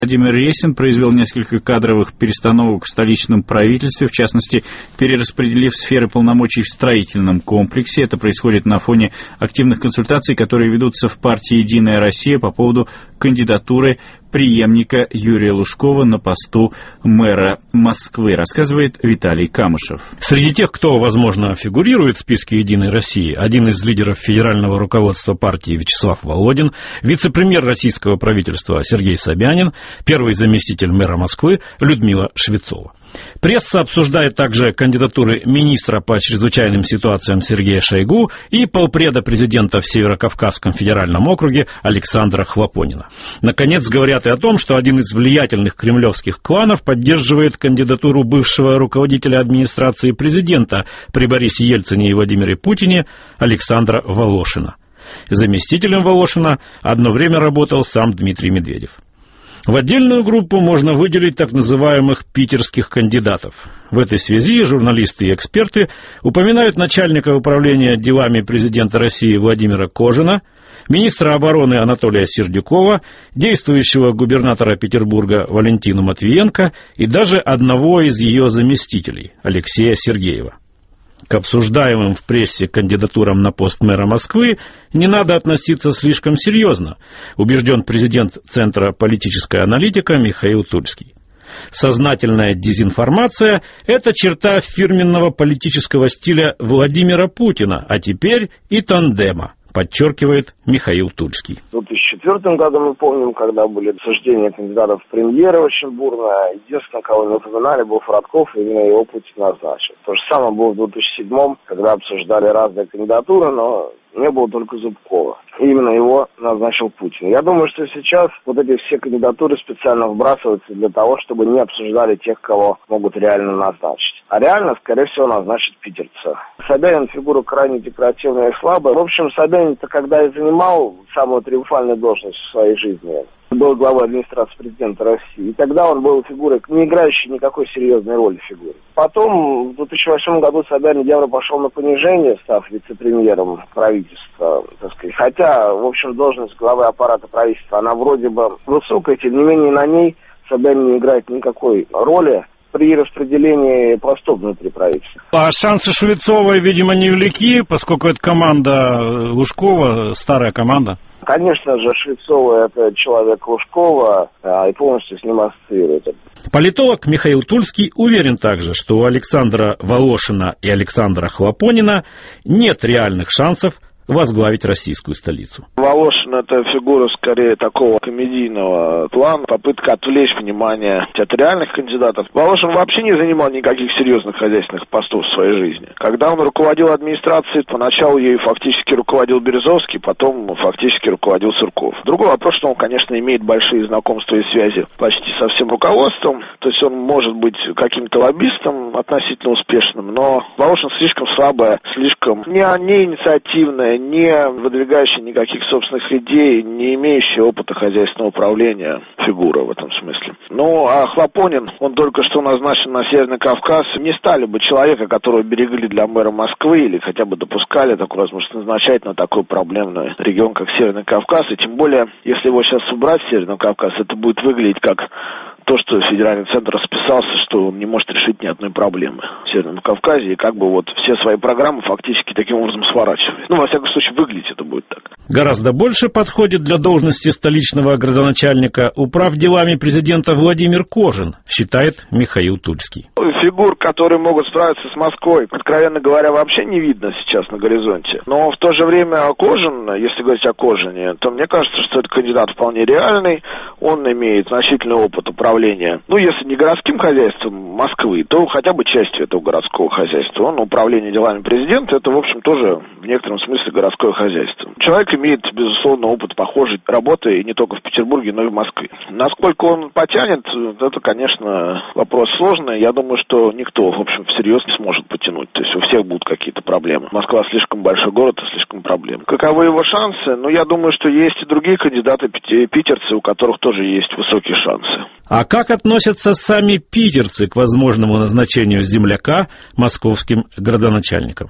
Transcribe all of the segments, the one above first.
Владимир Ресин произвел несколько кадровых перестановок в столичном правительстве, в частности, перераспределив сферы полномочий в строительном комплексе. Это происходит на фоне активных консультаций, которые ведутся в партии «Единая Россия» по поводу кандидатуры преемника Юрия Лужкова на посту мэра Москвы, рассказывает Виталий Камышев. Среди тех, кто, возможно, фигурирует в списке «Единой России», один из лидеров федерального руководства партии Вячеслав Володин, вице-премьер российского правительства Сергей Собянин, первый заместитель мэра Москвы Людмила Швецова. Пресса обсуждает также кандидатуры министра по чрезвычайным ситуациям Сергея Шойгу и полпреда президента в Северокавказском федеральном округе Александра Хлопонина. Наконец, говорят и о том, что один из влиятельных кремлевских кланов поддерживает кандидатуру бывшего руководителя администрации президента при Борисе Ельцине и Владимире Путине Александра Волошина. Заместителем Волошина одно время работал сам Дмитрий Медведев. В отдельную группу можно выделить так называемых питерских кандидатов. В этой связи журналисты и эксперты упоминают начальника управления делами президента России Владимира Кожина, министра обороны Анатолия Сердюкова, действующего губернатора Петербурга Валентину Матвиенко и даже одного из ее заместителей, Алексея Сергеева. К обсуждаемым в прессе кандидатурам на пост мэра Москвы не надо относиться слишком серьезно, убежден президент Центра политическая аналитика Михаил Тульский. Сознательная дезинформация – это черта фирменного политического стиля Владимира Путина, а теперь и тандема, подчеркивает Михаил Тульский. В 2004 году мы помним, когда были обсуждения кандидатов в премьеры очень бурно. Единственное, кого не упоминали, был Фродков, и именно его Путин назначил. То же самое было в 2007, когда обсуждали разные кандидатуры, но не было только Зубкова. И именно его назначил Путин. Я думаю, что сейчас вот эти все кандидатуры специально вбрасываются для того, чтобы не обсуждали тех, кого могут реально назначить. А реально, скорее всего, назначат питерца. Собянин фигура крайне декоративная и слабая. В общем, Собянин-то когда и занимал самую триумфальную должность в своей жизни, был главой администрации президента России. И тогда он был фигурой, не играющей никакой серьезной роли фигуры. Потом, в 2008 году Собянин явно пошел на понижение, став вице-премьером правительства, так сказать. Хотя, в общем, должность главы аппарата правительства, она вроде бы высокая, тем не менее на ней Собянин не играет никакой роли при распределении постов внутри правительства. А шансы Швецовой, видимо, невелики, поскольку это команда Лужкова, старая команда. Конечно же, Швецова – это человек Лужкова, и полностью с ним ассоциирует. Политолог Михаил Тульский уверен также, что у Александра Волошина и Александра Хлопонина нет реальных шансов возглавить российскую столицу. Волошин – это фигура скорее такого комедийного плана, попытка отвлечь внимание от реальных кандидатов. Волошин вообще не занимал никаких серьезных хозяйственных постов в своей жизни. Когда он руководил администрацией, поначалу ею фактически руководил Березовский, потом фактически руководил Сурков. Другой вопрос, что он, конечно, имеет большие знакомства и связи почти со всем руководством, то есть он может быть каким-то лоббистом относительно успешным, но Волошин слишком слабая, слишком не инициативная, не выдвигающая никаких собственных идей, не имеющая опыта хозяйственного управления фигура в этом смысле. Ну, а Хлопонин, он только что назначен на Северный Кавказ. Не стали бы человека, которого берегли для мэра Москвы или хотя бы допускали такую возможность назначать на такой проблемный регион, как Северный Кавказ. И тем более, если его сейчас убрать с Северного Кавказа, это будет выглядеть как то, что федеральный центр расписался, что он не может решить ни одной проблемы в Северном Кавказе, и как бы вот все свои программы фактически таким образом сворачивает. Ну, во всяком случае, выглядеть это будет так. Гораздо больше подходит для должности столичного градоначальника управ делами президента Владимир Кожин, считает Михаил Тульский. Фигур, которые могут справиться с Москвой, откровенно говоря, вообще не видно сейчас на горизонте. Но в то же время Кожин, если говорить о Кожине, то мне кажется, что это кандидат вполне реальный, он имеет значительный опыт управления, ну, если не городским хозяйством Москвы, то хотя бы частью этого городского хозяйства. Он управление делами президента, это, в общем, тоже в некотором смысле городское хозяйство. Человек имеет, безусловно, опыт похожей работы и не только в Петербурге, но и в Москве. Насколько он потянет, это, конечно, вопрос сложный. Я думаю, что никто, в общем, всерьез не сможет потянуть. То есть у всех будут какие-то проблемы. Москва слишком большой город и слишком проблем. Каковы его шансы? Ну, я думаю, что есть и другие кандидаты, питерцы, у которых тоже есть высокие шансы. А как относятся сами питерцы к возможному назначению земляка московским градоначальником?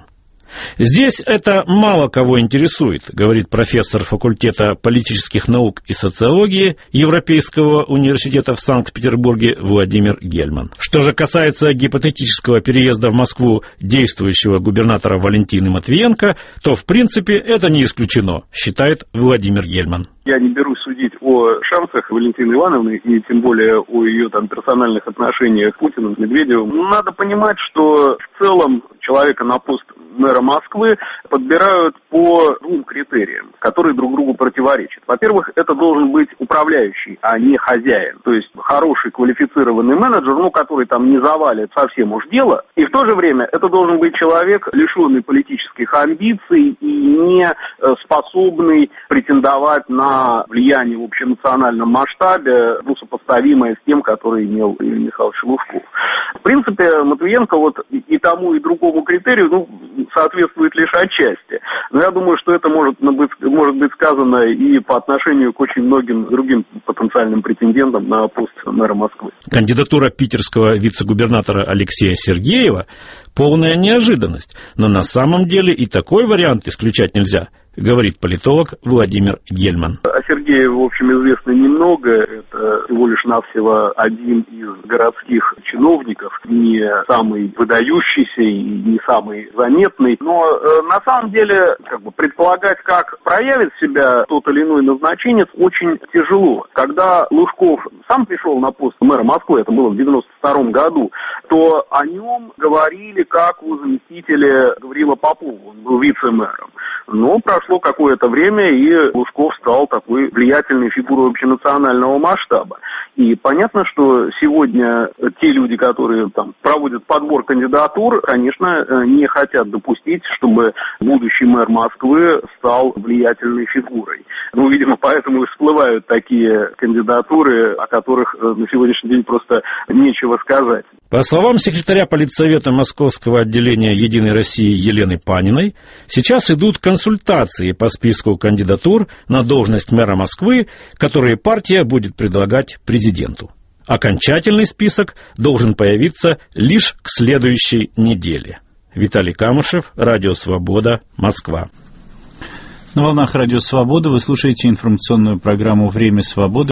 Здесь это мало кого интересует, говорит профессор факультета политических наук и социологии Европейского университета в Санкт-Петербурге Владимир Гельман. Что же касается гипотетического переезда в Москву действующего губернатора Валентины Матвиенко, то в принципе это не исключено, считает Владимир Гельман. Я не берусь судить о шансах Валентины Ивановны и тем более о ее персональных отношениях с Путиным, с Медведевым. Надо понимать, что в целом человека на пост мэра Москвы подбирают по двум критериям, которые друг другу противоречат. Во-первых, это должен быть управляющий, а не хозяин. То есть хороший квалифицированный менеджер, который не завалит совсем уж дело. И в то же время это должен быть человек, лишенный политических амбиций и не способный претендовать на влияние в общенациональном масштабе, сопоставимое с тем, который имел Юрий Михайлович Лужков. В принципе, Матвиенко и тому, и другому критерию соответствует лишь отчасти. Но я думаю, что это может быть сказано и по отношению к очень многим другим потенциальным претендентам на пост мэра Москвы. Кандидатура питерского вице-губернатора Алексея Сергеева – полная неожиданность, но на самом деле и такой вариант исключать нельзя, говорит политолог Владимир Гельман. О Сергееве, в общем, известно немного. Это всего лишь навсего один из городских чиновников, не самый выдающийся и не самый заметный. Но на самом деле предполагать, как проявит себя тот или иной назначенец, очень тяжело. Когда Лужков сам пришел на пост мэра Москвы, это было в 1992 году, то о нем говорили как о заместителе Гавриила Попова, он был вице-мэром. Но прошло какое-то время, и Лужков стал такой влиятельной фигурой общенационального масштаба. И понятно, что сегодня те люди, которые проводят подбор кандидатур, конечно, не хотят допустить, чтобы будущий мэр Москвы стал влиятельной фигурой. Видимо, поэтому и всплывают такие кандидатуры, о которых на сегодняшний день просто нечего сказать. По словам секретаря политсовета Московского отделения «Единой России» Елены Паниной, сейчас идут консультации по списку кандидатур на должность мэра Москвы, которые партия будет предлагать президенту. Окончательный список должен появиться лишь к следующей неделе. Виталий Камышев, Радио Свобода, Москва. На волнах Радио Свобода вы слушаете информационную программу «Время свободы».